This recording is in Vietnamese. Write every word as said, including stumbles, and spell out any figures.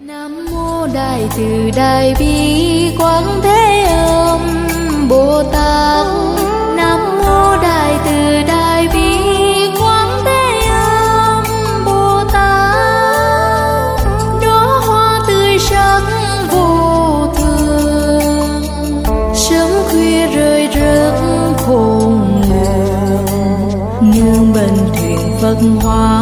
Nam mô Đại Từ Đại Bi Quán Thế Âm Bồ Tát. Nam mô Đại Từ Đại Bi Quán Thế Âm Bồ Tát. Đóa hoa tươi sắc vô thường, sớm khuya rơi rớt khôn lường, nương bên thuyền Phật hóa